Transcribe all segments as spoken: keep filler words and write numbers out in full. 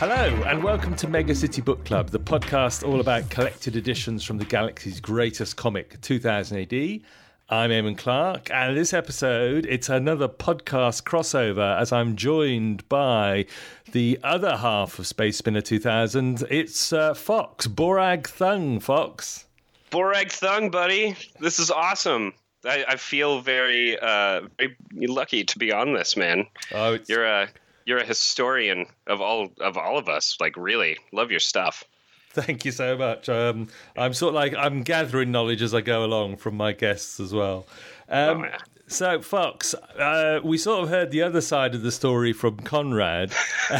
Hello, and welcome to Mega City Book Club, the podcast all about collected editions from the galaxy's greatest comic, two thousand A D. I'm Eamon Clark, and this episode, it's another podcast crossover as I'm joined by the other half of Space Spinner two thousand. It's uh, Fox, Borag Thung, Fox. Borag Thung, buddy. This is awesome. I, I feel very, uh, very lucky to be on this, man. Oh, it's... You're a you're a historian of all of all of us. Like, really, love your stuff. Thank you so much. Um, I'm sort of like I'm gathering knowledge as I go along from my guests as well. Um, oh, yeah. So, Fox, uh, we sort of heard the other side of the story from Conrad.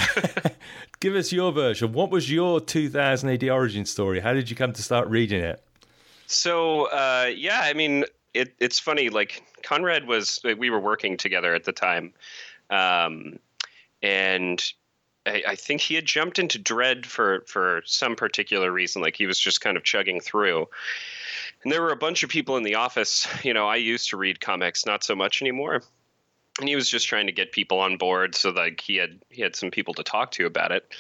Give us your version. What was your two thousand A D origin story? How did you come to start reading it? So, uh, yeah, I mean, it, it's funny. Like, Conrad was, we were working together at the time. Um, and I, I think he had jumped into Dread for, for some particular reason. Like, he was just kind of chugging through. And there were a bunch of people in the office. You know, I used to read comics, not so much anymore. And he was just trying to get people on board so like he had he had some people to talk to about it.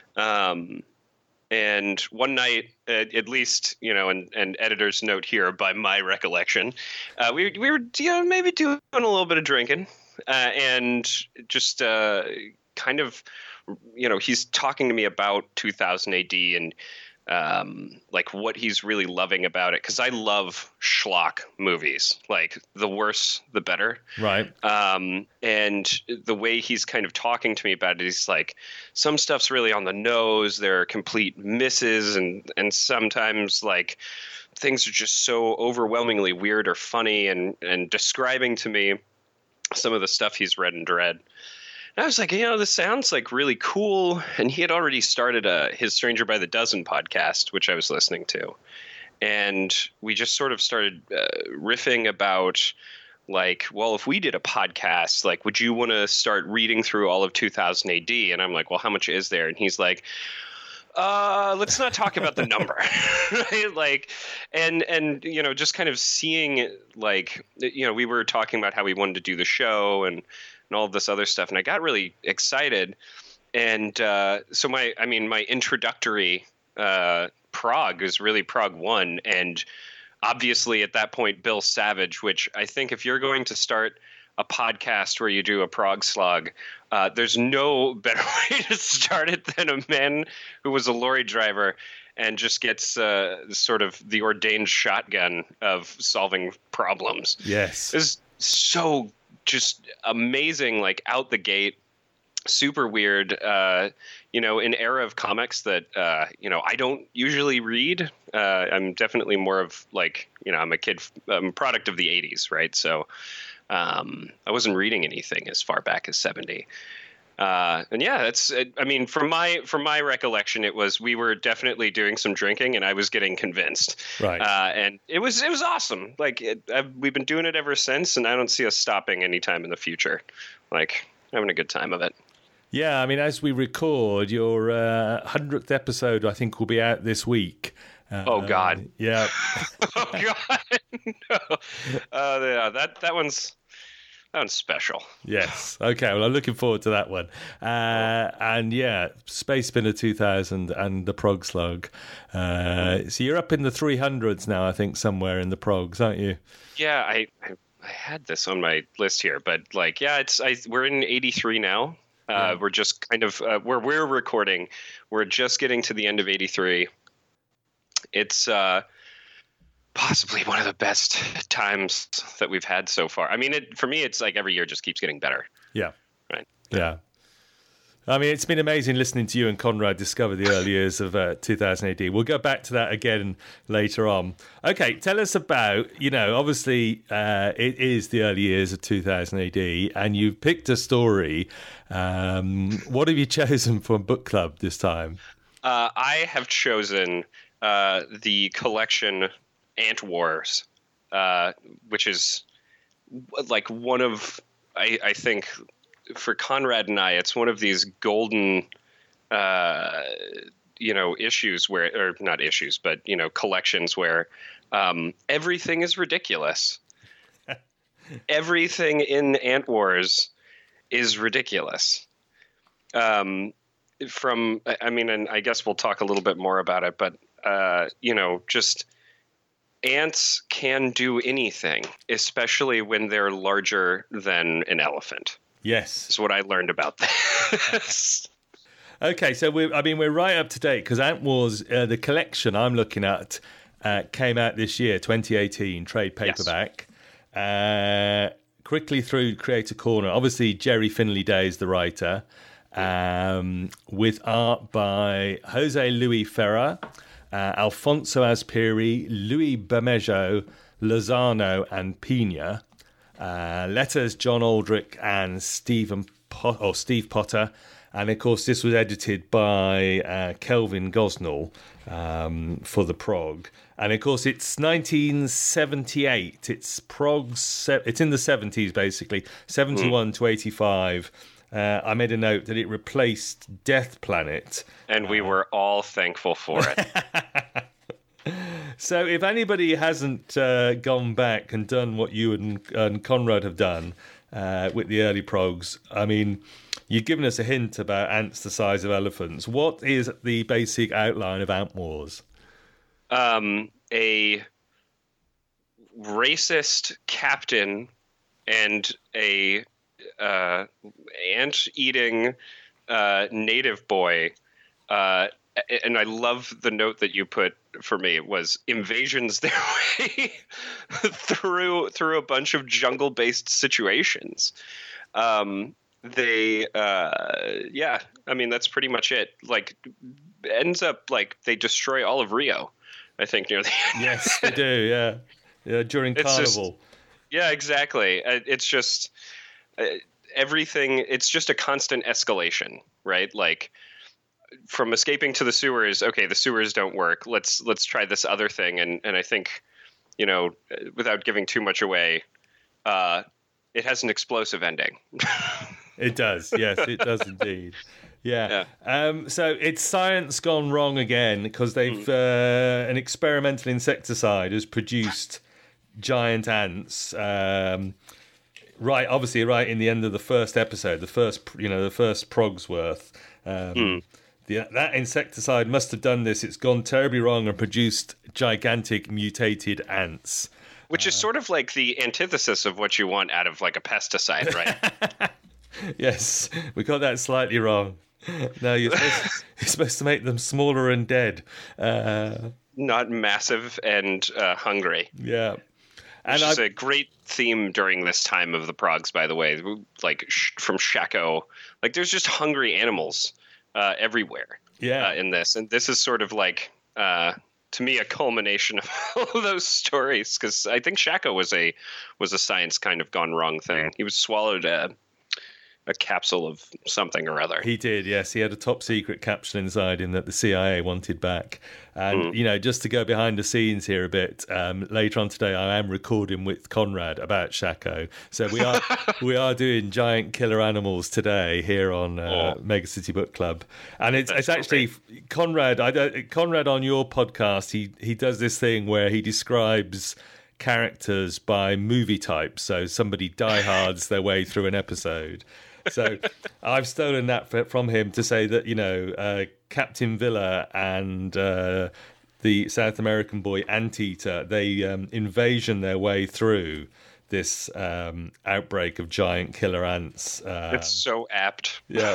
Um, and one night, at, at least, you know, and, and editor's note here by my recollection, uh, we we were you know maybe doing a little bit of drinking, uh, and just uh, kind of, you know, he's talking to me about two thousand A D and um, like what he's really loving about it. Cause I love schlock movies, like the worse, the better. Right. Um, and the way he's kind of talking to me about it, he's like, some stuff's really on the nose. There are complete misses. And, and sometimes like things are just so overwhelmingly weird or funny, and, and describing to me some of the stuff he's read in Dread. And I was like, you know, this sounds like really cool. And he had already started a, his Stranger by the Dozen podcast, which I was listening to. And we just sort of started uh, riffing about like, well, if we did a podcast, like, would you want to start reading through all of two thousand A D? And I'm like, well, how much is there? And he's like, uh, let's not talk about the number. Right? Like, and, and, you know, just kind of seeing like, you know, we were talking about how we wanted to do the show and, and all of this other stuff. And I got really excited. And uh, so my, I mean, my introductory uh, prog is really prog one. And obviously at that point, Bill Savage, which I think if you're going to start a podcast where you do a prog slog, uh, there's no better way to start it than a man who was a lorry driver and just gets uh, sort of the ordained shotgun of solving problems. Yes. It's so just amazing, like out the gate, super weird, uh, you know, an era of comics that, uh, you know, I don't usually read. Uh, I'm definitely more of like, you know, I'm a kid, I'm a product of the eighties, right? So um, I wasn't reading anything as far back as seventy. Uh, and yeah, that's, I mean, from my, from my recollection, it was, we were definitely doing some drinking and I was getting convinced. Right. Uh, and it was, it was awesome. Like it, I've, we've been doing it ever since, and I don't see us stopping anytime in the future. Like having a good time of it. Yeah. I mean, as we record, your uh, hundredth episode, I think, will be out this week. Uh, oh God. Yeah. Oh God. No. Uh, yeah, that, that one's, That one's special. Yes. Okay. Well, I'm looking forward to that one. Uh, and yeah, Space Spinner two thousand and the Prog Slug. Uh, so you're up in the three hundreds now, I think, somewhere in the progs, aren't you? Yeah, I, I I had this on my list here, but like, yeah, it's I, we're in eighty-three now. Uh, yeah. We're just kind of uh, where we're recording. We're just getting to the end of eighty-three. It's uh, possibly one of the best times that we've had so far. I mean, it, for me, it's like every year just keeps getting better. Yeah. Right. Yeah. I mean, it's been amazing listening to you and Conrad discover the early years of uh, two thousand A D. We'll go back to that again later on. Okay, tell us about, you know, obviously uh, it is the early years of two thousand A D, and you've picked a story. Um, what have you chosen for book club this time? Uh, I have chosen uh, the collection Ant Wars, uh, which is like one of, I, I think, for Conrad and I, it's one of these golden, uh, you know, issues where, or not issues, but, you know, collections where um, everything is ridiculous. Everything in Ant Wars is ridiculous. Um, from, I mean, and I guess we'll talk a little bit more about it, but, uh, you know, just ants can do anything, especially when they're larger than an elephant. Yes. That's what I learned about this. Okay, so we I mean, we're right up to date because Ant Wars, uh, the collection I'm looking at, uh, came out this year, twenty eighteen, trade paperback. Yes. Uh, quickly through Creator Corner. Obviously, Jerry Finley-Day is the writer, um, with art by Jose Luis Ferrer, uh, Alfonso Azpiri, Louis Bermejo, Lozano, and Pina. Uh, letters John Aldrich and Stephen po- or Steve Potter. And, of course, this was edited by uh, Kelvin Gosnell um, for the prog. And, of course, it's nineteen seventy-eight. It's prog's... Se- it's in the seventies, basically. seventy-one mm. to eighty-five. Uh, I made a note that it replaced Death Planet. And we uh, were all thankful for it. So if anybody hasn't uh, gone back and done what you and, and Conrad have done uh, with the early progs, I mean... You've given us a hint about ants the size of elephants. What is the basic outline of Ant Wars? Um, a racist captain and a uh, ant-eating uh, native boy. Uh, and I love the note that you put for me. It was invasions their way through through a bunch of jungle-based situations. Um They, uh, yeah, I mean, that's pretty much it. Like, ends up, like, they destroy all of Rio, I think, near the end. Yes, they do, yeah. Yeah, during it's Carnival. Just, yeah, exactly. It's just uh, everything, it's just a constant escalation, right? Like, from escaping to the sewers, okay, the sewers don't work. Let's let's try this other thing. And, and I think, you know, without giving too much away, uh, it has an explosive ending. It does, yes, it does indeed. Yeah. yeah. Um, so it's science gone wrong again because they've mm. uh, an experimental insecticide has produced giant ants. Um, right, obviously, right in the end of the first episode, the first, you know, the first prog's worth. Um, mm. the, that insecticide must have done this. It's gone terribly wrong and produced gigantic mutated ants. Which is uh, sort of like the antithesis of what you want out of like a pesticide, right? Yes, we got that slightly wrong. No, you're supposed, to, you're supposed to make them smaller and dead. Uh, Not massive and uh, hungry. Yeah. And Which is I, a great theme during this time of the progs, by the way. Like sh- from Shako. Like there's just hungry animals uh, everywhere yeah. uh, in this. And this is sort of like... Uh, to me, a culmination of all of those stories, because I think Shako was a was a science kind of gone wrong thing. He was swallowed a, a capsule of something or other. He did, yes. He had a top secret capsule inside him that the C I A wanted back. And, mm. you know, just to go behind the scenes here a bit, um, later on today I am recording with Conrad about Shako. So we are we are doing giant killer animals today here on uh, oh. Mega City Book Club. And it's That's it's actually, great. Conrad, I don't, Conrad on your podcast, he, he does this thing where he describes characters by movie types. So somebody diehards their way through an episode. So I've stolen that from him to say that, you know, uh, Captain Villa and uh, the South American boy Anteater, they um, invasion their way through this um, outbreak of giant killer ants. Um, it's so apt. Yeah.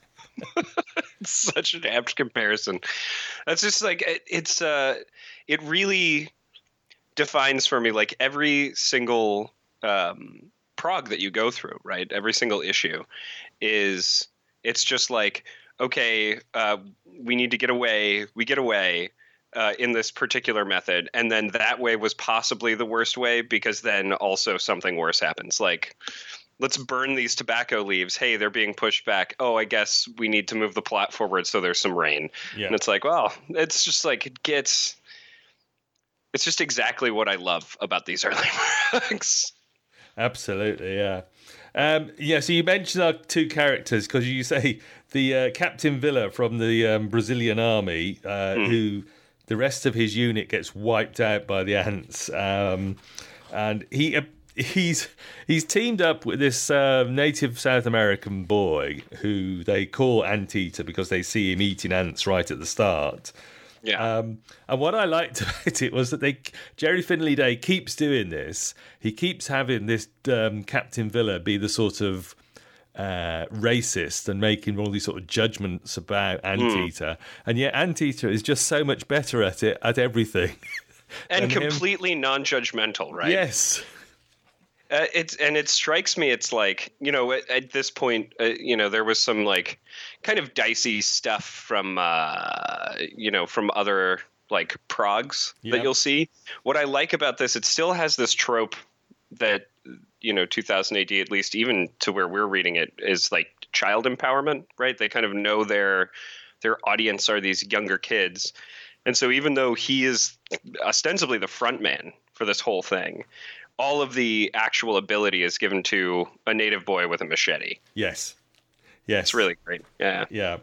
It's such an apt comparison. That's just like, it, it's, uh, it really defines for me, like every single... Um, prog that you go through, right? Every single issue is, it's just like, okay, uh, we need to get away. We get away uh, in this particular method. And then that way was possibly the worst way because then also something worse happens. Like, let's burn these tobacco leaves. Hey, they're being pushed back. Oh, I guess we need to move the plot forward so there's some rain. Yeah. And it's like, well, it's just like, it gets, it's just exactly what I love about these early books. Absolutely, yeah. Um, yeah, so you mentioned our two characters because you say the uh, Captain Villa from the um, Brazilian army, uh, mm. who the rest of his unit gets wiped out by the ants. Um, and he, uh, he's he's teamed up with this uh, native South American boy who they call Anteater because they see him eating ants right at the start. Yeah. Um, and what I liked about it was that they Jerry Finley Day keeps doing this. He keeps having this um, Captain Villa be the sort of uh, racist and making all these sort of judgments about Anteater, mm. and yet Anteater is just so much better at it at everything. And completely him. non-judgmental, right? Yes. Uh, it's and it strikes me, it's like, you know, at, at this point, uh, you know, there was some like kind of dicey stuff from, uh, you know, from other like progs yep. that you'll see. What I like about this, it still has this trope that, you know, two thousand A D, at least even to where we're reading it, is like child empowerment, right? They kind of know their their audience are these younger kids. And so even though he is ostensibly the front man for this whole thing, all of the actual ability is given to a native boy with a machete. Yes. Yes. It's really great. Yeah. Yeah.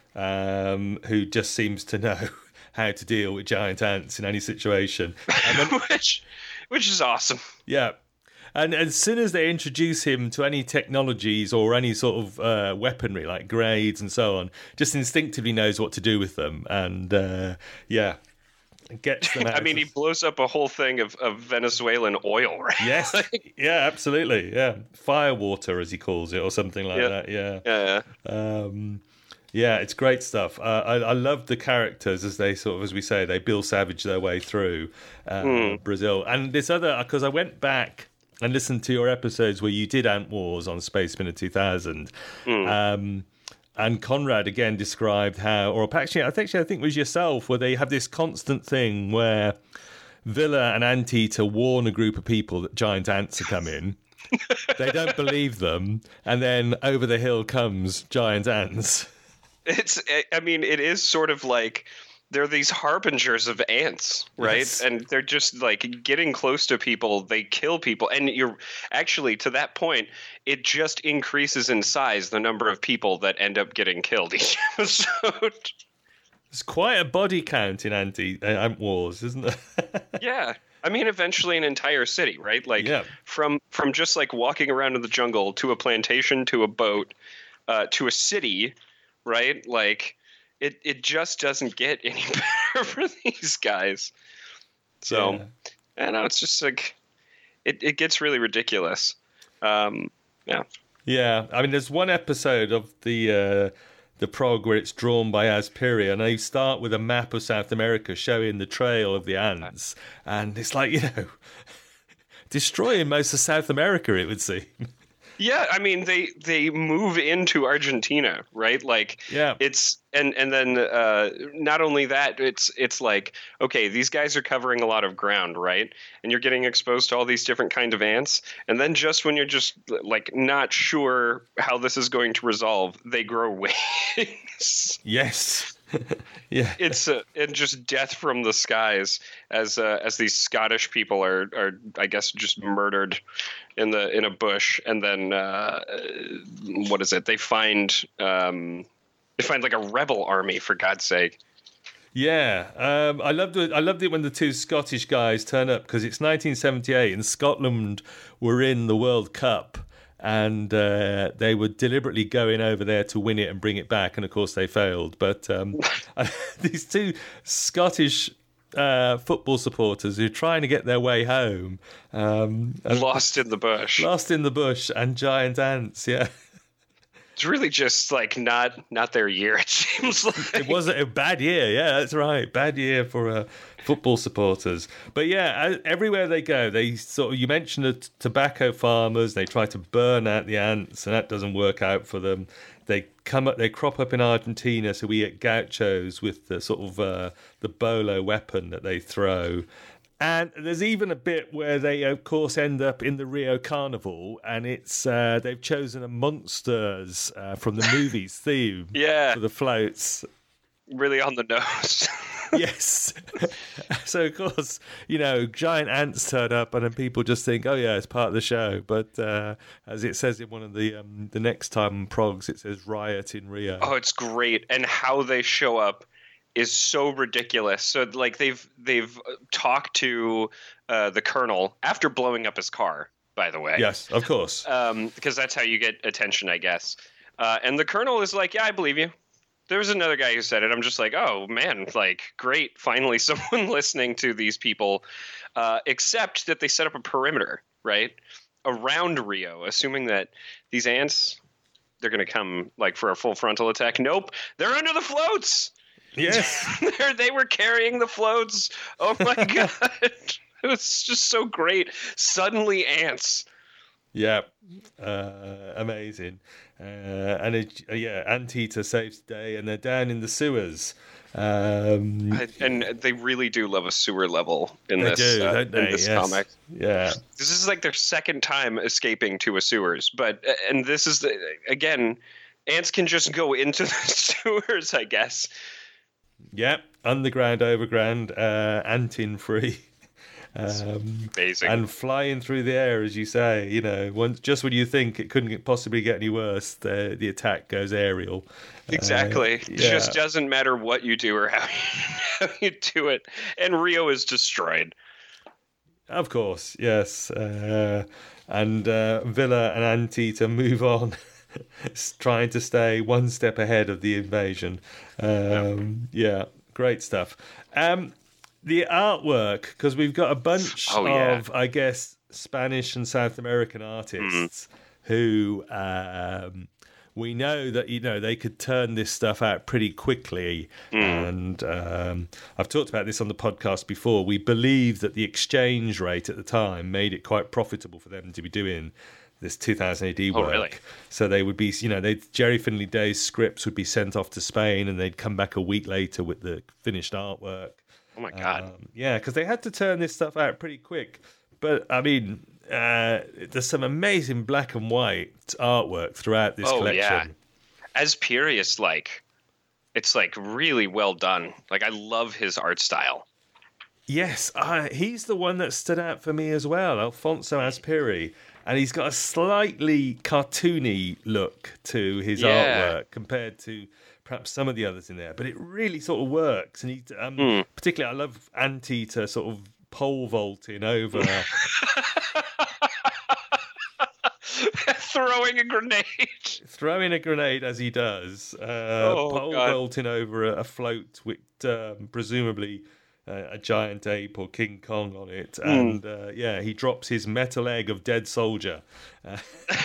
Um, who just seems to know how to deal with giant ants in any situation. And then, which, which is awesome. Yeah. And as soon as they introduce him to any technologies or any sort of uh, weaponry like grades and so on, just instinctively knows what to do with them. And uh, yeah, gets them out. I mean, of... he blows up a whole thing of, of Venezuelan oil, right? Yes. Yeah, absolutely. Yeah. Fire water, as he calls it, or something like yeah. that. Yeah. Yeah. yeah. Um, yeah, it's great stuff. Uh, I, I love the characters as they sort of, as we say, they Bill Savage their way through uh, mm. Brazil. And this other, because I went back and listened to your episodes where you did Ant Wars on Space Spinner two thousand. Mm. Um, and Conrad again described how, or actually, I think, I think it was yourself, where they have this constant thing where Villa and Anteater warn a group of people that giant ants are coming. They don't believe them. And then over the hill comes giant ants. It's, I mean, it is sort of like, they're these harbingers of ants, right? Yes. And they're just like getting close to people. They kill people. And you're actually, to that point, it just increases in size, the number of people that end up getting killed each episode. There's quite a body count in Anti uh, Ant Wars, isn't there? Yeah. I mean, eventually an entire city, right? Like yeah. from from just like walking around in the jungle to a plantation, to a boat, uh, to a city, right? Like, It it just doesn't get any better for these guys. So, yeah. I don't know, it's just like, it, it gets really ridiculous. Um, yeah. Yeah, I mean, there's one episode of the uh, the prog where it's drawn by Aspiria, and they start with a map of South America showing the trail of the ants. And it's like, you know, destroying most of South America, it would seem. Yeah, I mean, they they move into Argentina, right? Like, yeah. it's and and then uh, not only that, it's it's like, okay, these guys are covering a lot of ground, right? And you're getting exposed to all these different kind of ants, and then just when you're just like not sure how this is going to resolve, they grow wings. Yes. Yeah, it's uh, and just death from the skies as uh, as these Scottish people are are I guess just murdered in the in a bush, and then uh, what is it? They find um, they find like a rebel army, for God's sake. Yeah, um, I loved it. I loved it when the two Scottish guys turn up, because it's nineteen seventy-eight and Scotland were in the World Cup. And uh, they were deliberately going over there to win it and bring it back. And, of course, they failed. But um, these two Scottish uh, football supporters who are trying to get their way home. Um, lost in the bush. Lost in the bush and giant ants, yeah. It's really just, like, not not their year, it seems like. It wasn't a bad year, yeah, that's right. Bad year for uh, football supporters. But, yeah, everywhere they go, they sort of, you mentioned the t- tobacco farmers, they try to burn out the ants, and that doesn't work out for them. They come up, they crop up in Argentina, so we get gauchos with the sort of uh, the bolo weapon that they throw. And there's even a bit where they, of course, end up in the Rio Carnival, and it's uh, they've chosen a Monsters uh, from the movie's theme yeah. for the floats. Really on the nose. Yes. So, of course, you know, giant ants turn up, and then people just think, oh, yeah, it's part of the show. But uh, as it says in one of the um, the next time progs, it says riot in Rio. Oh, it's great. And how they show up is so ridiculous. So like they've they've talked to uh, the colonel after blowing up his car, by the way. Yes, of course. Um, because that's how you get attention, I guess. Uh, and the Colonel is like, yeah, I believe you. There was another guy who said it. I'm just like, oh, man, like, great. Finally, someone listening to these people, uh, except that they set up a perimeter, right, around Rio, assuming that these ants, they're going to come, like, for a full frontal attack. Nope. They're under the floats. Yes. They were carrying the floats. Oh, my God. It was just so great. Suddenly, ants. Yeah, uh, amazing. Uh, and it, uh, yeah, Anteater saves the day, and they're down in the sewers. Um, I, and they really do love a sewer level in they this do, uh, don't they? in this Yes. comic. Yeah, This is like their second time escaping to a sewers, but and this is the, again, ants can just go into the sewers, I guess. yeah, underground, overground, uh, antin free. Um, Amazing. And flying through the air, as you say, you know, once, just when you think it couldn't possibly get any worse, the the attack goes aerial. Exactly. Uh, It yeah. just doesn't matter what you do or how you, how you do it. And Rio is destroyed. Of course, yes. Uh, and uh, Villa and Anteater move on, trying to stay one step ahead of the invasion. Um, yeah, great stuff. Um, the artwork, because we've got a bunch Oh, yeah. of, I guess, Spanish and South American artists who um, we know that, you know, they could turn this stuff out pretty quickly. And um, I've talked about this on the podcast before. We believe that the exchange rate at the time made it quite profitable for them to be doing this two thousand A D Oh, work. really? So they would be, you know, they Jerry Finley Day's scripts would be sent off to Spain, and they'd come back a week later with the finished artwork. Oh, my God. Um, yeah, because they had to turn this stuff out pretty quick. But, I mean, uh, there's some amazing black and white artwork throughout this Oh, collection. yeah. Aspiri is like, it's like really well done. Like, I love his art style. Yes, I, he's the one that stood out for me as well, Alfonso Aspiri. And he's got a slightly cartoony look to his Yeah. artwork compared to perhaps some of the others in there. But it really sort of works. And he, um, Mm. particularly, I love Anteater sort of pole vaulting over... Throwing a grenade. throwing a grenade as he does, uh, Oh, pole God. vaulting over a, a float with um, presumably uh, a giant ape or King Kong on it, Hmm. and uh, yeah, he drops his metal egg of dead soldier. Uh,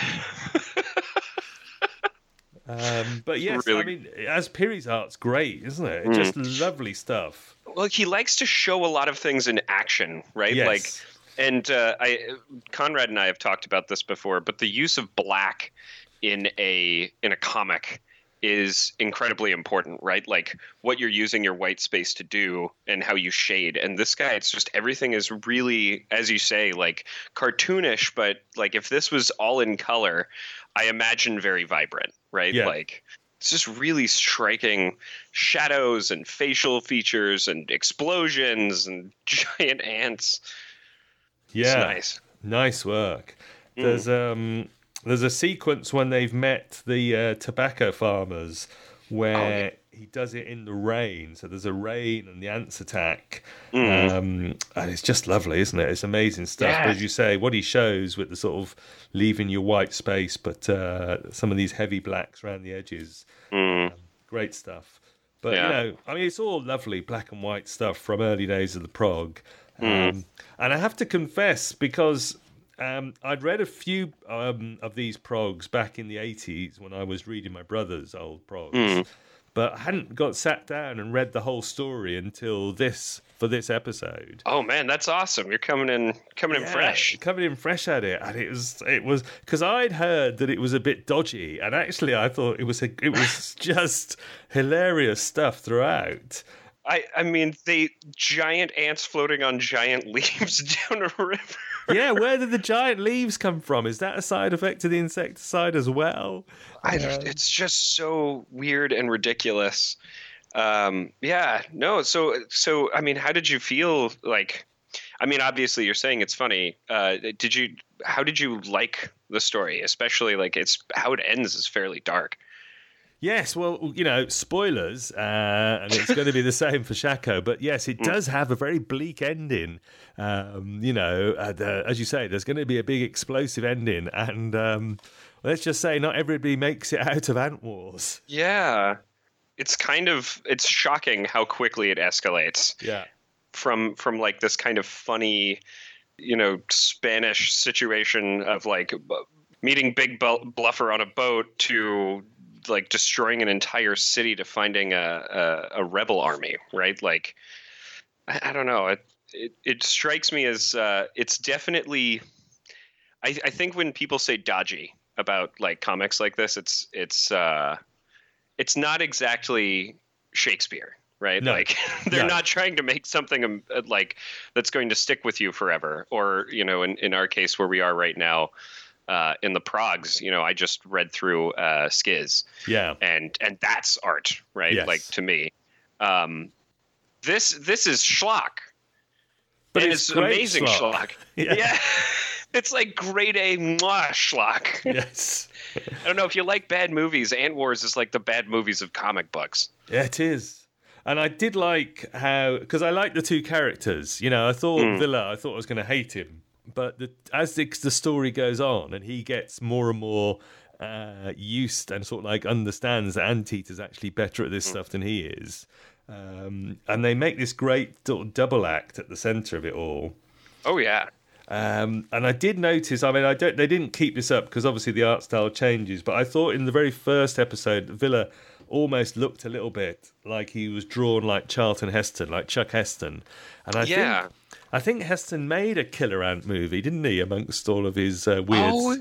um, but yes, Really- I mean, Aspiri's art's great, isn't it? Hmm. Just lovely stuff. Well, he likes to show a lot of things in action, right? Yes. Like, and uh, I, Conrad and I have talked about this before, but the use of black in a in a comic is incredibly important, right? Like what you're using your white space to do and how you shade. And this guy, it's just everything is really, as you say, like cartoonish, but like if this was all in color, I imagine very vibrant, right? Yeah. Like it's just really striking shadows and facial features and explosions and giant ants. Yeah, It's nice. nice work. Mm. There's um there's a sequence when they've met the uh, tobacco farmers where Oh, yeah. he does it in the rain. So there's a rain and the ants attack, Mm. um, and it's just lovely, isn't it? It's amazing stuff. Yeah. But as you say, what he shows with the sort of leaving your white space, but uh, some of these heavy blacks around the edges, Mm. great stuff. But Yeah. you know, I mean, it's all lovely black and white stuff from early days of the prog. Mm. Um, and I have to confess, because um, I'd read a few um, of these progs back in the eighties when I was reading my brother's old progs, Mm. but I hadn't got sat down and read the whole story until this for this episode. Oh man, that's awesome! You're coming in, coming in Yeah, fresh. coming in fresh at it, and it was it was because I'd heard that it was a bit dodgy, and actually I thought it was a, it was just hilarious stuff throughout. I, I mean, they giant ants floating on giant leaves down a river. Yeah, where did the giant leaves come from? Is that a side effect of the insecticide as well? I, it's just so weird and ridiculous. Um, yeah, no. So, so I mean, how did you feel? Like, I mean, obviously, you're saying it's funny. Uh, did you? How did you like the story? Especially like it's how it ends is fairly dark. Yes, well, you know, spoilers, uh, and it's going to be the same for Shako. But yes, it does have a very bleak ending. Um, you know, uh, the, as you say, there's going to be a big explosive ending, and um, let's just say not everybody makes it out of Ant Wars. Yeah, it's kind of it's shocking how quickly it escalates. Yeah, from from like this kind of funny, you know, Spanish situation of like meeting Big Bluffer on a boat to like destroying an entire city to finding a, a, a rebel army, right? Like, I, I don't know. It, it, it strikes me as uh, it's definitely, I, I think when people say dodgy about like comics like this, it's, it's, uh, it's not exactly Shakespeare, right? No. Like they're No. not trying to make something um, like that's going to stick with you forever. Or, you know, in, in our case where we are right now, Uh, in the progs, you know, I just read through uh, Skiz, yeah, and and that's art, right? Yes. Like to me, um, this this is schlock, but and it's, it's, great amazing schlock. schlock. Yeah. Yeah, it's like grade A mwah, schlock. Yes, I don't know if you like bad movies. Ant Wars is like the bad movies of comic books. yeah, it is. And I did like how, because I like the two characters. You know, I thought Mm. Villa, I thought I was going to hate him. But the, as the, the story goes on and he gets more and more uh, used and sort of like understands that Anteater's actually better at this stuff than he is. Um, and they make this great sort of double act at the centre of it all. Oh yeah. Um, and I did notice, I mean, I don't, they didn't keep this up because obviously the art style changes, but I thought in the very first episode, Villa almost looked a little bit like he was drawn like Charlton Heston, like Chuck Heston. And I Yeah. think I think Heston made a Killer Ant movie, didn't he, amongst all of his uh, weirds? Oh,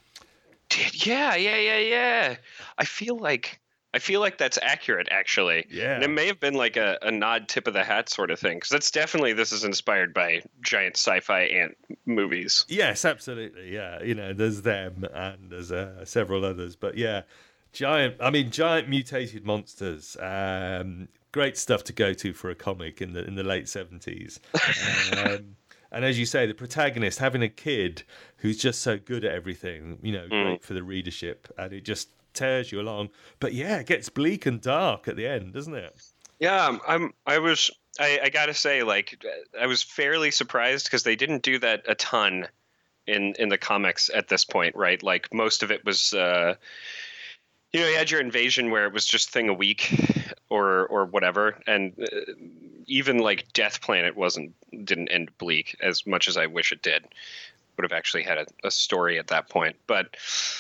did, yeah, yeah, yeah, yeah. I feel like I feel like that's accurate, actually. Yeah. And it may have been like a, a nod tip of the hat sort of thing, because that's definitely this is inspired by giant sci-fi ant movies. Yes, absolutely. Yeah, you know, there's them and there's uh, several others, but yeah, giant. I mean, giant mutated monsters. Um, great stuff to go to for a comic in the in the late seventies. Um, and as you say, the protagonist having a kid who's just so good at everything, you know, great for the readership, and it just tears you along. But yeah, it gets bleak and dark at the end, doesn't it? Yeah, I'm. I was. I, I gotta say, like, I was fairly surprised because they didn't do that a ton in in the comics at this point, right? Like most of it was, uh, you know, you had your invasion where it was just thing a week or or whatever, and uh, even like Death Planet wasn't didn't end bleak as much as I wish it did. Would have actually had a, a story at that point, but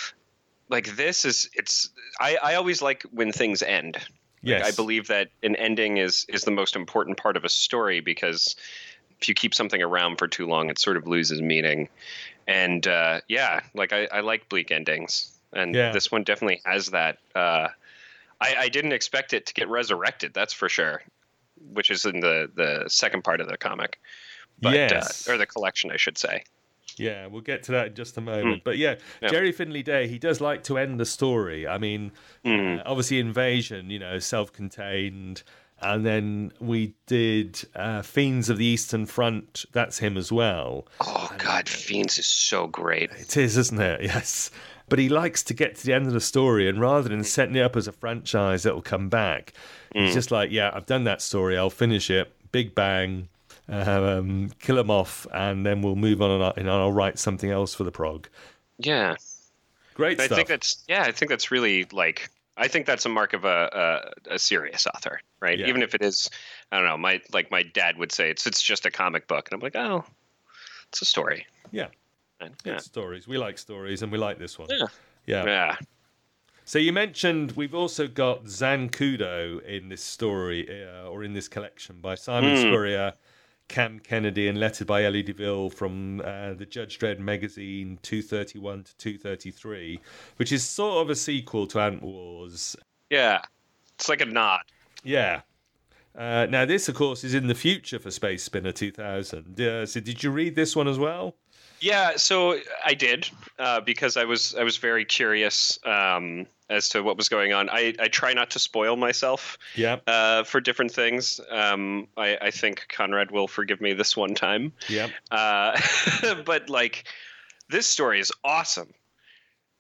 like this is it's. I I always like when things end. Like, Yes. I believe that an ending is is the most important part of a story, because if you keep something around for too long, it sort of loses meaning. And uh, yeah, like I, I like bleak endings, and Yeah. this one definitely has that. Uh, I, I didn't expect it to get resurrected, that's for sure, which is in the, the second part of the comic, but Yes. uh, or the collection, I should say. Yeah, we'll get to that in just a moment. But yeah, Yeah. Jerry Finley Day, he does like to end the story. I mean, uh, obviously Invasion, you know, self-contained. And then we did uh, Fiends of the Eastern Front. That's him as well. Oh God, Fiends is so great. It is, isn't it? Yes. But he likes to get to the end of the story, and rather than setting it up as a franchise that will come back, he's just like, yeah, I've done that story. I'll finish it. Big bang. Um, kill him off, and then we'll move on, and I'll, and I'll write something else for the prog. Yeah. Great I stuff. think that's yeah. I think that's really like I think that's a mark of a a, a serious author, right? Yeah. Even if it is, I don't know. My like my dad would say it's it's just a comic book, and I'm like, oh, it's a story. yeah. And, Good yeah. stories. We like stories, and we like this one. Yeah. Yeah. Yeah. So you mentioned we've also got Zancudo in this story, uh, or in this collection, by Simon Mm. Spurrier, Cam Kennedy, and lettered by Ellie DeVille from uh, the Judge Dredd magazine two thirty-one to two thirty-three, which is sort of a sequel to Ant Wars. Yeah. It's like a nod. Yeah. Uh, now, this, of course, is in the future for Space Spinner two thousand. Uh, so did you read this one as well? Yeah, so I did uh, because I was I was very curious um, as to what was going on. I, I try not to spoil myself Yeah. uh, for different things. Um, I, I think Conrad will forgive me this one time. Yeah. Uh, but like, this story is awesome.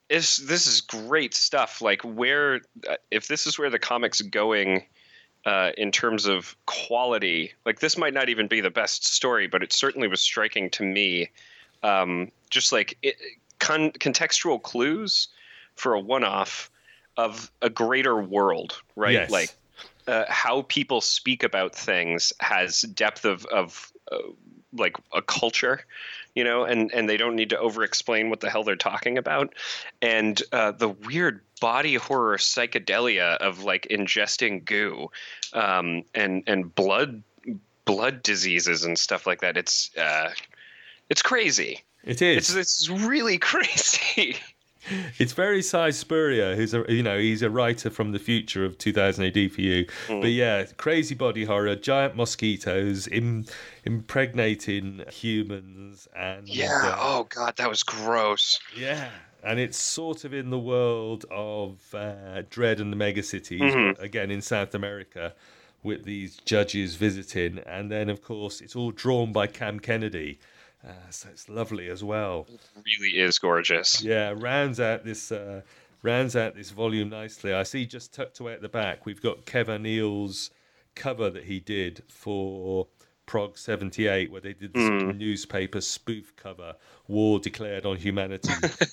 Is this is great stuff. Like where, if this is where the comic's going, uh, in terms of quality, like this might not even be the best story, but it certainly was striking to me. Um, just like it, con- contextual clues for a one-off of a greater world, right? Yes. Like uh, how people speak about things has depth of of uh, like a culture. You know, and, and they don't need to over-explain what the hell they're talking about. And uh, the weird body horror psychedelia of like ingesting goo um, and and blood blood diseases and stuff like that. It's uh, it's crazy. It is. It's it's really crazy. It's very Si Spurrier, who's a you know he's a writer from the future of two thousand A D for you. Mm. But yeah, crazy body horror, giant mosquitoes im- impregnating humans, and yeah, uh, oh god, that was gross. Yeah, and it's sort of in the world of uh, Dread and the Megacities, mm-hmm. again in South America, with these judges visiting, and then of course it's all drawn by Cam Kennedy. Uh, so it's lovely as well. It really is gorgeous. Yeah, rounds out this uh, rounds out this volume nicely. I see just tucked away at the back, we've got Kev O'Neill's cover that he did for Prog seventy-eight, where they did this mm. newspaper spoof cover, War Declared on Humanity.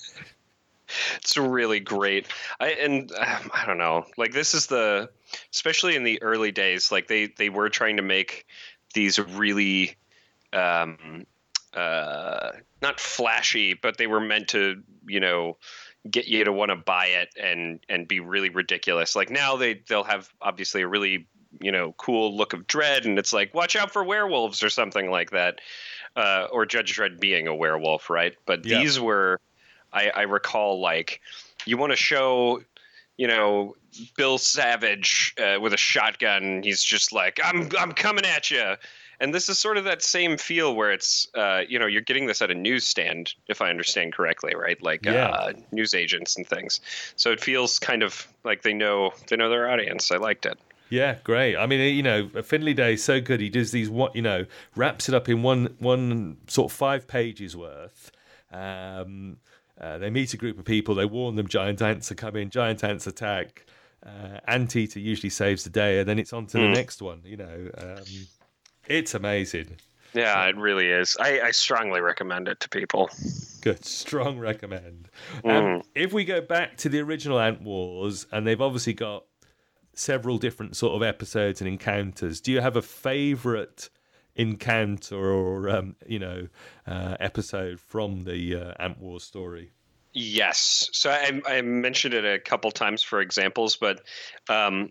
It's really great. I and um, I don't know, like this is the, especially in the early days, like they they were trying to make these really. Um, Uh, not flashy, but they were meant to, you know, get you to want to buy it and and be really ridiculous. Like now they they'll have obviously a really, you know, cool look of Dredd, and it's like watch out for werewolves or something like that, uh, or Judge Dredd being a werewolf, right? But yeah. these were, I, I recall, like you want to show, you know, Bill Savage uh, with a shotgun. He's just like I'm I'm coming at you. And this is sort of that same feel where it's, uh, you know, you're getting this at a newsstand, if I understand correctly, right? Like yeah. uh, news agents and things. So it feels kind of like they know they know their audience. I liked it. Yeah, great. I mean, you know, Finley Day is so good. He does these, what you know, wraps it up in one one sort of five pages worth. Um, uh, they meet a group of people. They warn them giant ants are coming. Giant ants attack. Uh, Anteater usually saves the day, and then it's on to mm. the next one. You know. Um, It's amazing. Yeah, so, it really is. I, I strongly recommend it to people. Good. Strong recommend. Mm. Um, if we go back to the original Ant Wars, and they've obviously got several different sort of episodes and encounters, do you have a favourite encounter or, um, you know, uh, episode from the uh, Ant Wars story? Yes. So I, I mentioned it a couple times for examples, but... Um,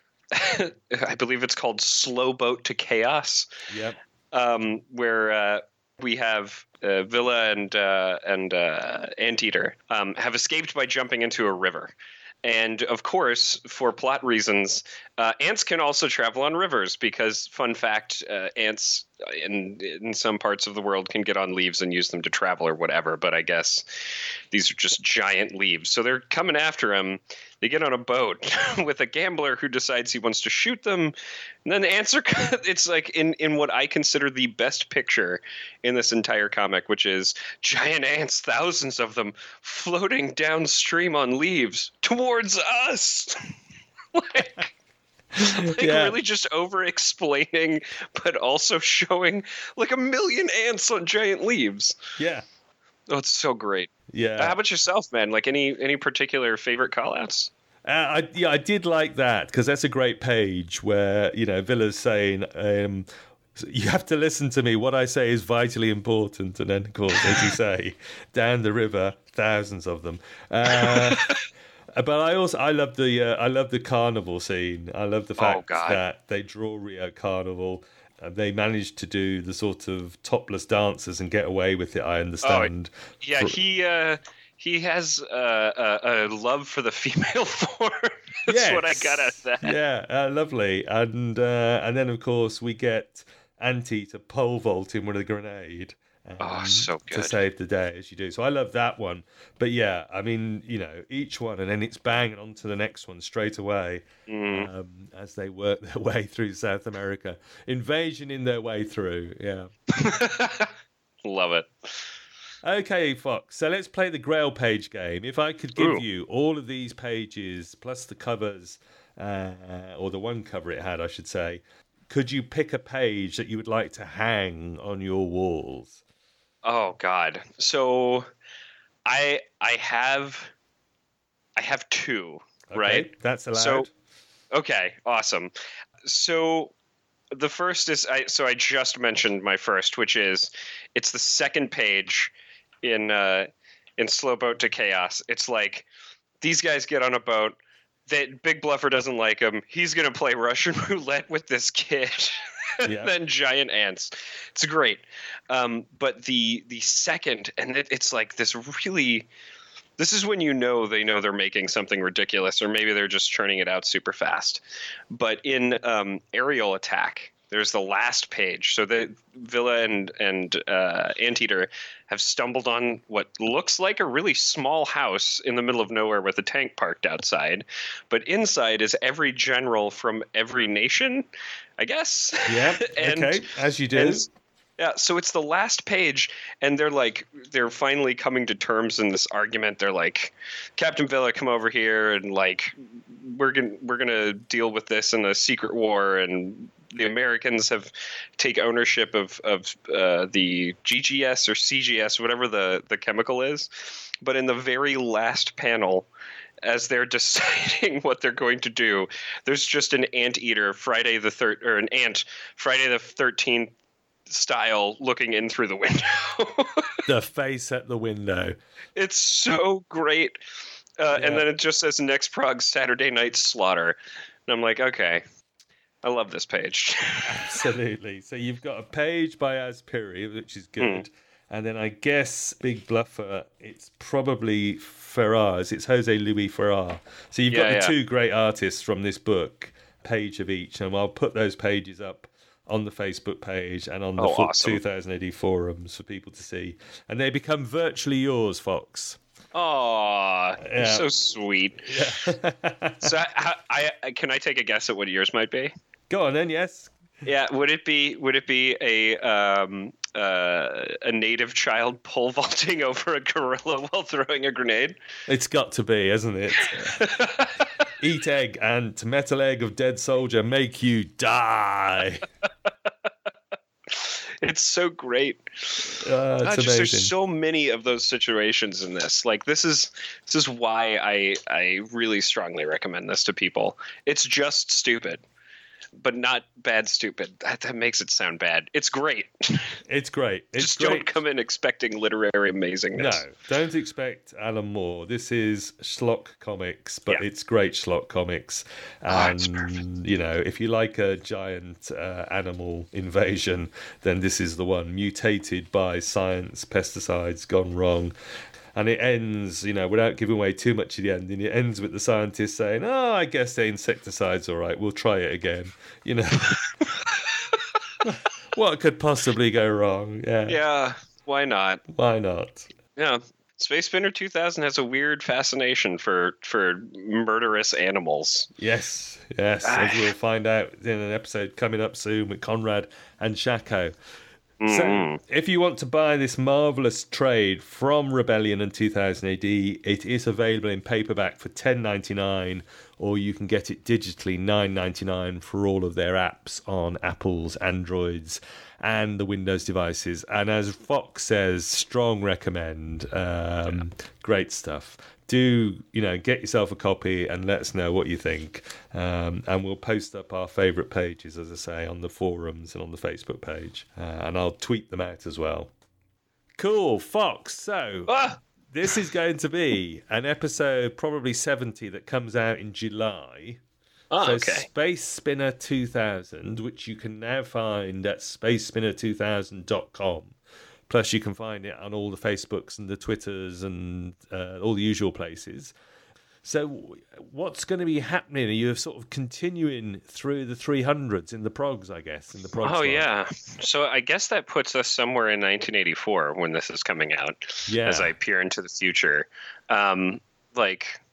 I believe it's called Slow Boat to Chaos. Yep. Um, where uh, we have uh, Villa and uh, and uh, Anteater um, have escaped by jumping into a river. And of course, for plot reasons, uh, ants can also travel on rivers because, fun fact, uh, ants in in some parts of the world can get on leaves and use them to travel or whatever. But I guess these are just giant leaves. So they're coming after him. They get on a boat with a gambler who decides he wants to shoot them. And then the ants are, it's like in, in what I consider the best picture in this entire comic, which is giant ants, thousands of them, floating downstream on leaves towards us. like, like yeah. really just over explaining, but also showing like a million ants on giant leaves. Yeah. Oh, it's so great. Yeah. How about yourself, man? Like any any particular favorite call-outs? Uh, I, yeah, I did like that because that's a great page where, you know, Villa's saying, um, you have to listen to me. What I say is vitally important. And then, of course, as you say, down the river, thousands of them. Uh, but I also I love the uh, I love the carnival scene. I love the fact oh, that they draw Rio Carnival. Uh, they managed to do the sort of topless dances and get away with it, I understand. Oh, yeah, for... he uh, he has uh, a, a love for the female form. That's yes. what I got out of that. Yeah, uh, lovely. And uh, and then, of course, we get Anteater pole vaulting with a grenade. Um, oh, so good. To save the day, as you do. So I love that one. But yeah, I mean, you know, each one, and then it's banging on to the next one straight away mm. um, as they work their way through South America. Invasion in their way through, yeah. Love it. Okay, Fox. So let's play the Grail page game. If I could give Ooh. you all of these pages plus the covers, uh, or the one cover it had, I should say, could you pick a page that you would like to hang on your walls? Oh God. So I I have I have two, Okay, right? that's allowed. So okay, awesome. So the first is I so I just mentioned my first, which is it's the second page in uh, in Slow Boat to Chaos. It's like these guys get on a boat. That Big Bluffer doesn't like him. He's gonna play Russian roulette with this kid. And Yeah. then giant ants. It's great. Um, but the the second, and it, it's like this really. This is when you know they know they're making something ridiculous, or maybe they're just churning it out super fast. But in um, Aerial Attack, there's the last page. So the Villa and and uh, Anteater have stumbled on what looks like a really small house in the middle of nowhere with a tank parked outside. But inside is every general from every nation, I guess. Yeah, and, okay, as you do. and yeah, so it's the last page, and they're like, they're finally coming to terms in this argument. They're like, Captain Villa, come over here, and like, we're gonna we're gonna deal with this in a secret war, and the Americans have take ownership of of uh, the G G S or C G S, whatever the the chemical is. But in the very last panel, as they're deciding what they're going to do, there's just an anteater Friday the third or an ant Friday the thirteenth. Style looking in through the window. The face at the window. It's so great. Uh, Yeah. And then it just says next prog Saturday Night Slaughter. And I'm like, okay, I love this page. Absolutely. So you've got a page by Aspiri, which is good. Hmm. And then I guess Big Bluffer, it's probably Ferrars. It's Jose Luis Ferrar. So you've got Yeah, the yeah. two great artists from this book, page of each. And I'll put those pages up on the Facebook page and on the Oh, Foot awesome. two thousand A D forums for people to see. And they become virtually yours, Fox. Aw, you're Yeah. so sweet. So I, I, I, can I take a guess at what yours might be? Go on then, yes. Yeah, would it be would it be a um uh, a native child pole vaulting over a gorilla while throwing a grenade? It's got to be, hasn't it? Eat egg and metal egg of dead soldier make you die. It's so great. Uh, God, it's just, amazing. there's so many of those situations in this. Like this is this is why I I really strongly recommend this to people. It's just stupid, but not bad stupid. That, that makes it sound bad. It's great. It's great. It's just great. don't come in expecting literary amazingness. No, don't expect Alan Moore. This is schlock comics, but Yeah. it's great schlock comics. Ah, it's And, you know, if you like a giant uh, animal invasion, then this is the one. Mutated by science, pesticides gone wrong. And it ends, you know, without giving away too much at the end, and it ends with the scientists saying, oh, I guess the insecticide's all right. We'll try it again. You know, what could possibly go wrong? Yeah. Yeah, why not? Why not? Yeah. Space Spinner two thousand has a weird fascination for for murderous animals. Yes, yes, as we'll find out in an episode coming up soon with Conrad and Shaco. Mm. So, if you want to buy this marvellous trade from Rebellion and two thousand A D, it is available in paperback for ten ninety-nine, or you can get it digitally nine ninety-nine for all of their apps on Apple's, Androids, and the Windows devices. And as Fox says, strong recommend. Um, yeah. Great stuff. Do, you know, get yourself a copy and let us know what you think. Um, and we'll post up our favourite pages, as I say, on the forums and on the Facebook page. Uh, and I'll tweet them out as well. Cool, Fox. So, Ah! this is going to be an episode, probably seventy, that comes out in July. Oh, so okay. Space Spinner two thousand, which you can now find at space spinner two thousand dot com. Plus, you can find it on all the Facebooks and the Twitters and uh, all the usual places. So what's going to be happening? Are you sort of continuing through the three hundreds in the progs, I guess, in the progs? Oh, line? yeah. So I guess that puts us somewhere in nineteen eighty-four when this is coming out, Yeah. as I peer into the future. Um, like,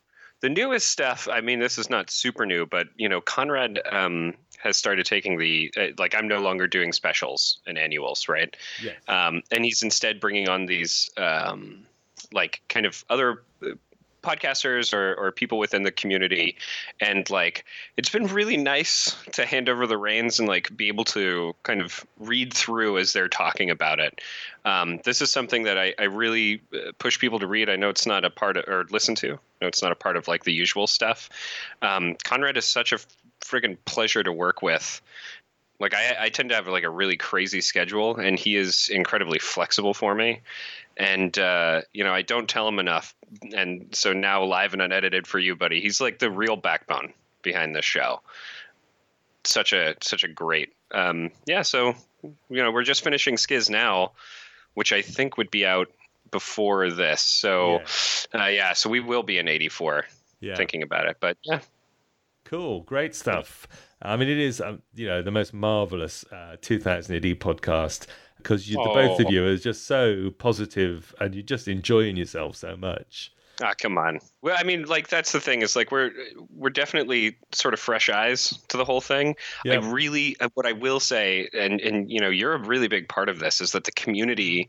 the newest stuff, I mean, this is not super new, but, you know, Conrad um, has started taking the, uh, like, I'm no longer doing specials and annuals, right? Yes. Um, and he's instead bringing on these, um, like, kind of other podcasters or, or people within the community. And, like, it's been really nice to hand over the reins and, like, be able to kind of read through as they're talking about it. Um, this is something that I, I really push people to read. I know it's not a part of, or listen to. No, it's not a part of, like, the usual stuff. Um, Conrad is such a friggin' pleasure to work with. Like, I, I tend to have, like, a really crazy schedule, and he is incredibly flexible for me. And, uh, you know, I don't tell him enough. And so now, live and unedited for you, buddy, he's like the real backbone behind this show. Such a such a great. Um, yeah, so, you know, we're just finishing Skiz now, which I think would be out before this. So, yeah, uh, yeah so we will be in eighty-four yeah. thinking about it. But, yeah. Cool. Great stuff. I mean, it is, um, you know, the most marvelous uh, two thousand A D podcast. Because you, the oh. both of you are just so positive and you're just enjoying yourself so much. Ah, come on. Well, I mean, like, that's the thing is, like, we're we're definitely sort of fresh eyes to the whole thing. Yep. I really, what I will say, and, and, you know, you're a really big part of this, is that the community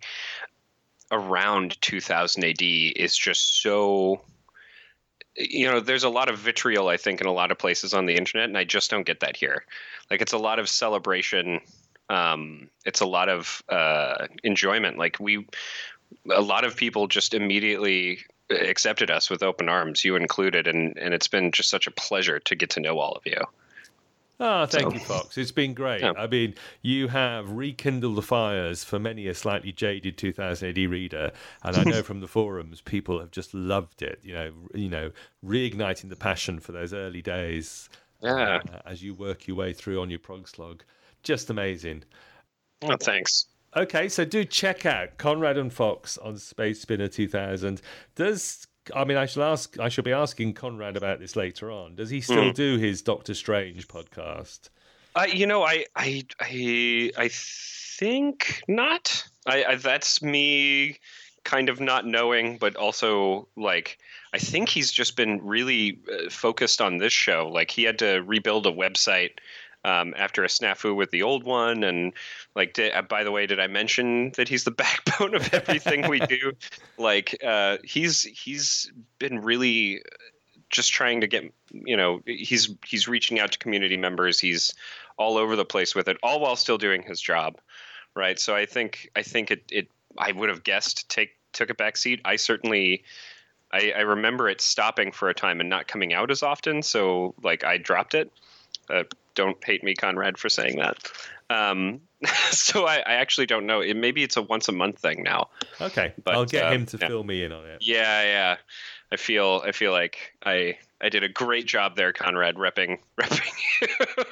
around two thousand A D is just so, you know, there's a lot of vitriol, I think, in a lot of places on the internet, and I just don't get that here. Like, it's a lot of celebration. Um, it's a lot of uh, enjoyment. Like, we, a lot of people just immediately accepted us with open arms, you included, and, and it's been just such a pleasure to get to know all of you. Oh, thank so, you, Fox. It's been great. Yeah. I mean, you have rekindled the fires for many a slightly jaded two thousand A D reader, and I know from the forums people have just loved it. You know, you know, reigniting the passion for those early days. Yeah. Uh, as you work your way through on your prog slog. Just amazing. Oh, thanks. Okay, so do check out Conrad and Fox on Space Spinner two thousand. Does I mean I shall ask I shall be asking Conrad about this later on. Does he still mm. do his Doctor Strange podcast? Uh, you know, I I I I think not. I, I that's me kind of not knowing, but also, like, I think he's just been really uh, focused on this show. Like, he had to rebuild a website Um, after a snafu with the old one. And, like, did, uh, by the way, did I mention that he's the backbone of everything we do? Like, uh, he's he's been really just trying to get, you know, he's he's reaching out to community members. He's all over the place with it, all while still doing his job, right? So I think I think it it I would have guessed take took a back seat. I certainly. I, I remember it stopping for a time and not coming out as often. So, like, I dropped it. Uh, don't hate me, Conrad, for saying that. Um, so I, I actually don't know. It, maybe it's a once a month thing now. Okay, but, I'll get uh, him to yeah. fill me in on it. Yeah, yeah. I feel I feel like I I did a great job there, Conrad, repping repping you.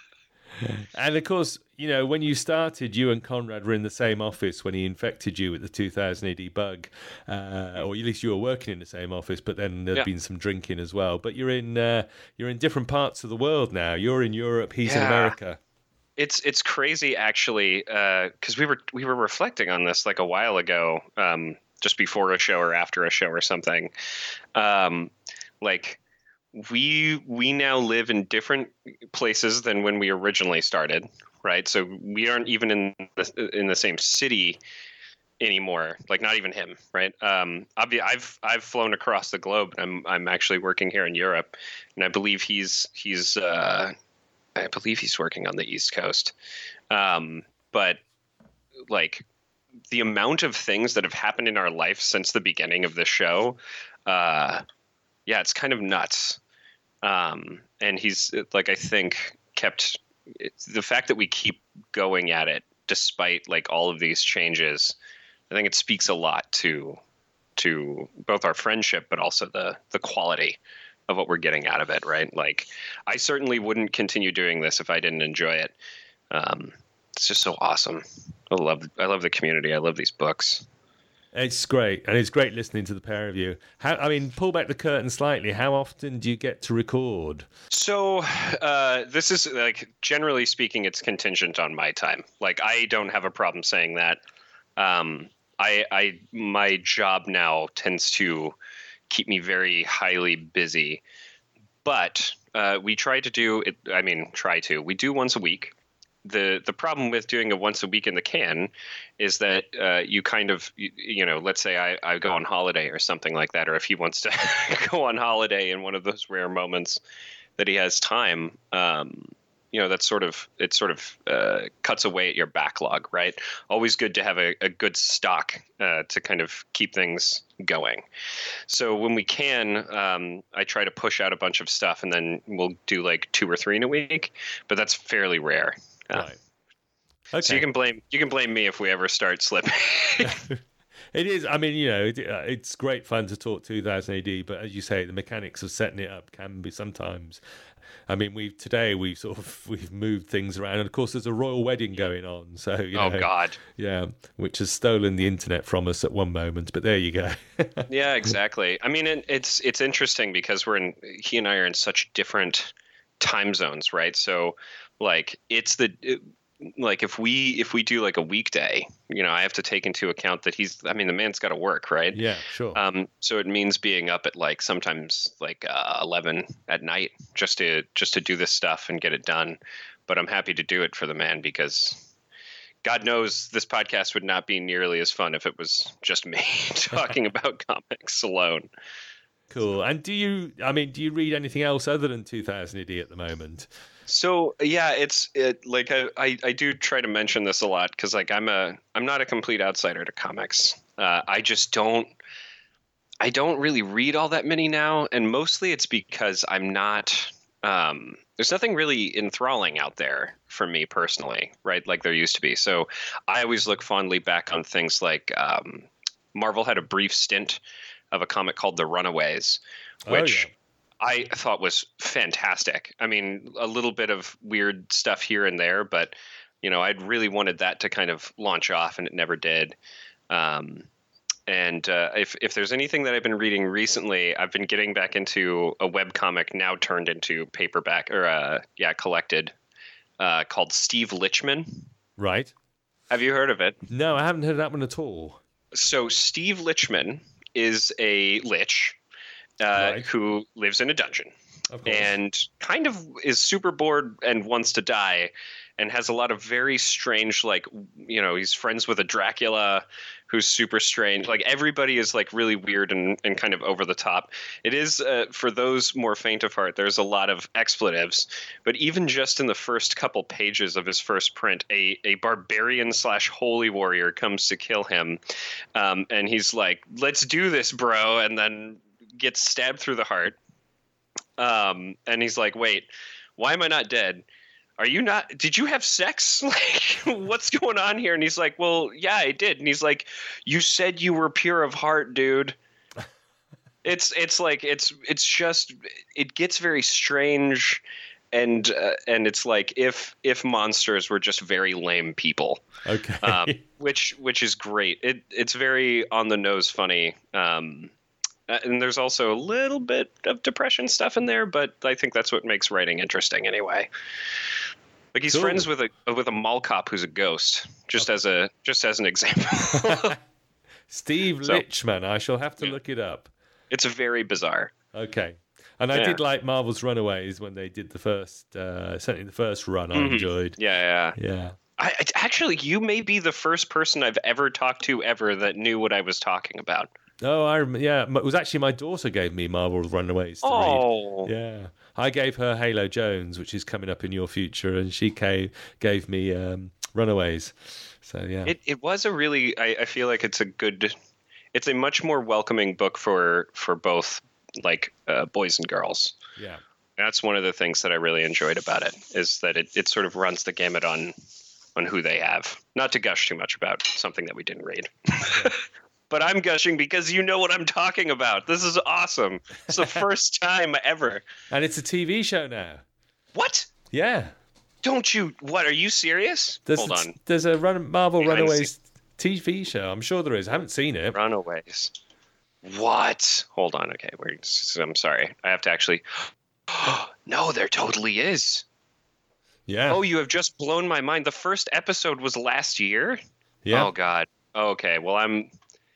And of course, you know, when you started, you and Conrad were in the same office when he infected you with the two thousand A D bug, uh, or at least you were working in the same office. But then there'd yeah. been some drinking as well. But you're in uh, you're in different parts of the world now. You're in Europe. He's yeah. in America. It's it's crazy, actually, because uh, we were we were reflecting on this like a while ago, um, just before a show or after a show or something, um, like. We we now live in different places than when we originally started, right? So we aren't even in the, in the same city anymore. Like, not even him, right? Um, I've I've I've flown across the globe. I'm I'm actually working here in Europe, and I believe he's he's uh, I believe he's working on the East Coast. Um, but like the amount of things that have happened in our life since the beginning of this show. Uh, Yeah, it's kind of nuts. Um, and he's, like, I think, kept the fact that we keep going at it despite, like, all of these changes. I think it speaks a lot to to both our friendship, but also the the quality of what we're getting out of it, right? Like, I certainly wouldn't continue doing this if I didn't enjoy it. Um, it's just so awesome. I love I love the community. I love these books. It's great, and it's great listening to the pair of you. How, I mean, pull back the curtain slightly. How often do you get to record? So uh, this is, like, generally speaking, it's contingent on my time. Like, I don't have a problem saying that. Um, I, I, my job now tends to keep me very highly busy. But uh, we try to do it. I mean, try to. We do once a week. The the problem with doing a once a week in the can is that uh, you kind of, you, you know, let's say I, I go on holiday or something like that, or if he wants to go on holiday in one of those rare moments that he has time, um, you know, that's sort of, it sort of uh, cuts away at your backlog, right? Always good to have a, a good stock uh, to kind of keep things going. So when we can, um, I try to push out a bunch of stuff, and then we'll do like two or three in a week, but that's fairly rare. Uh, right. Okay. So you can blame you can blame me if we ever start slipping. It is. I mean, you know, it, uh, it's great fun to talk two thousand A D, but as you say, the mechanics of setting it up can be sometimes. I mean, we today we've sort of we've moved things around, and of course, there's a royal wedding going on. So, you know, oh God, yeah, which has stolen the internet from us at one moment. But there you go. Yeah, exactly. I mean, it, it's it's interesting because we're in he and I are in such different time zones, right? So, like, it's the. It, like if we if we do like a weekday, you know, I have to take into account that he's I mean the man's got to work, right? Yeah, sure. Um so it means being up at like sometimes like uh, eleven at night just to just to do this stuff and get it done. But I'm happy to do it for the man because God knows this podcast would not be nearly as fun if it was just me talking about comics alone. Cool. And do you I mean do you read anything else other than two thousand A D at the moment? So yeah, it's it like I, I, I do try to mention this a lot because like I'm a I'm not a complete outsider to comics. Uh, I just don't I don't really read all that many now, and mostly it's because I'm not. Um, there's nothing really enthralling out there for me personally, right? Like there used to be. So I always look fondly back on things like um, Marvel had a brief stint of a comic called The Runaways, which. Oh, yeah. I thought was fantastic. I mean, a little bit of weird stuff here and there, but, you know, I'd really wanted that to kind of launch off, and it never did. Um, and uh, if if there's anything that I've been reading recently, I've been getting back into a webcomic now turned into paperback or, uh, yeah, collected uh, called Steve Lichtman. Right. Have you heard of it? No, I haven't heard of that one at all. So Steve Lichtman is a lich. Uh, right. Who lives in a dungeon and kind of is super bored and wants to die and has a lot of very strange, like, you know, he's friends with a Dracula who's super strange. Like everybody is like really weird and, and kind of over the top. It is uh, for those more faint of heart. There's a lot of expletives, but even just in the first couple pages of his first print, a, a barbarian slash holy warrior comes to kill him. Um, and he's like, let's do this, bro. And then gets stabbed through the heart. Um, and he's like, wait, why am I not dead? Are you not, did you have sex? Like, what's going on here? And he's like, well, yeah, I did. And he's like, you said you were pure of heart, dude. It's, it's like, it's, it's just, it gets very strange. And, uh, and it's like, if, if monsters were just very lame people, okay. um, which, which is great. It, it's very on the nose funny. Um, Uh, and there's also a little bit of depression stuff in there, but I think that's what makes writing interesting anyway. Like he's cool. friends with a with a mall cop who's a ghost, just okay. as a just as an example. Steve so, Lichtman, I shall have to yeah. look it up. It's very bizarre. Okay, and I yeah. did like Marvel's Runaways when they did the first, uh, certainly the first run. I mm-hmm. enjoyed. Yeah, yeah, yeah. I, I, actually, you may be the first person I've ever talked to ever that knew what I was talking about. Oh, I remember, yeah. It was actually my daughter gave me Marvel's Runaways to oh. read. Yeah. I gave her Halo Jones, which is coming up in your future, and she gave, gave me um, Runaways. So, yeah. It it was a really, I, I feel like it's a good, it's a much more welcoming book for, for both, like, uh, boys and girls. Yeah. That's one of the things that I really enjoyed about it, is that it, it sort of runs the gamut on, on who they have. Not to gush too much about something that we didn't read. Yeah. But I'm gushing because you know what I'm talking about. This is awesome. It's the first time ever. And it's a T V show now. What? Yeah. Don't you? What? Are you serious? There's Hold a, on. There's a run, Marvel Behind Runaways T V show. I'm sure there is. I haven't seen it. Runaways. What? Hold on. Okay. We're, I'm sorry. I have to actually. No, there totally is. Yeah. Oh, you have just blown my mind. The first episode was last year? Yeah. Oh, God. Okay. Well, I'm.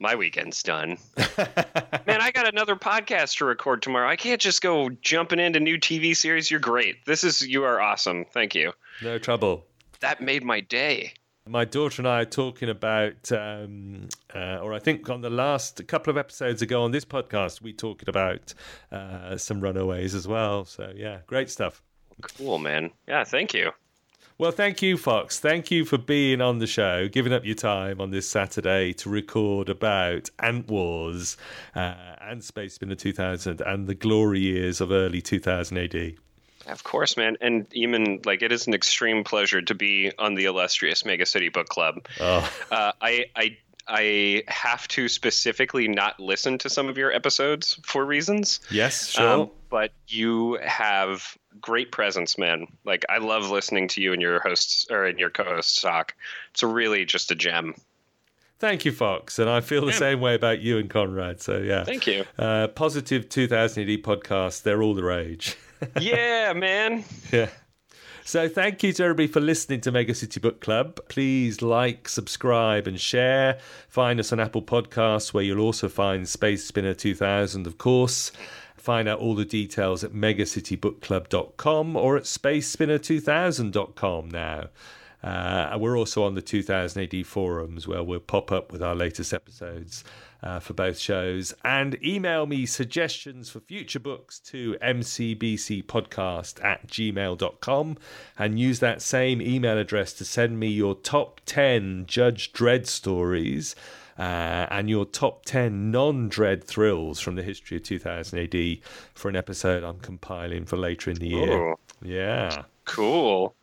my weekend's done. Man, I got another podcast to record tomorrow. I can't just go jumping into new T V series. You're great. This is, you are awesome. Thank you. No trouble. That made my day. My daughter and I are talking about, um, uh, or I think on the last couple of episodes ago on this podcast, we talked about uh, some Runaways as well. So, yeah, great stuff. Cool, man. Yeah, thank you. Well, thank you, Fox. Thank you for being on the show, giving up your time on this Saturday to record about Ant Wars uh, and Space Spinner two thousand and the glory years of early two thousand A D. Of course, man. And Eamon, like, it is an extreme pleasure to be on the illustrious Mega City Book Club. Oh. Uh, I, I, I have to specifically not listen to some of your episodes for reasons. Yes, sure. Um, but you have great presence, man. Like, I love listening to you and your hosts or and your co-hosts talk. It's really just a gem. Thank you, Fox. And I feel the yeah. same way about you and Conrad. So, yeah. Thank you. Uh, positive two thousand A D podcasts. They're all the rage. Yeah, man. Yeah. So thank you to everybody for listening to Mega City Book Club. Please like, subscribe and share. Find us on Apple Podcasts, where you'll also find Space Spinner two thousand, of course. Find out all the details at mega city book club dot com or at space spinner two thousand dot com now. Uh, and we're also on the two thousand A D forums, where we'll pop up with our latest episodes uh, for both shows. And email me suggestions for future books to m c b c podcast at gmail dot com, and use that same email address to send me your top ten Judge Dredd stories uh, and your top ten non-Dredd thrills from the history of two thousand A D for an episode I'm compiling for later in the year. Ooh. Yeah. Cool.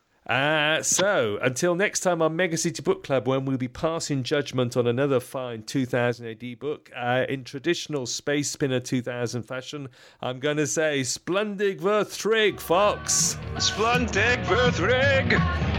Uh, so, until next time on Mega City Book Club, when we'll be passing judgment on another fine two thousand A D book, uh, in traditional Space Spinner two thousand fashion, I'm going to say, Splundig Verthrig, Fox! Splundig Verthrig!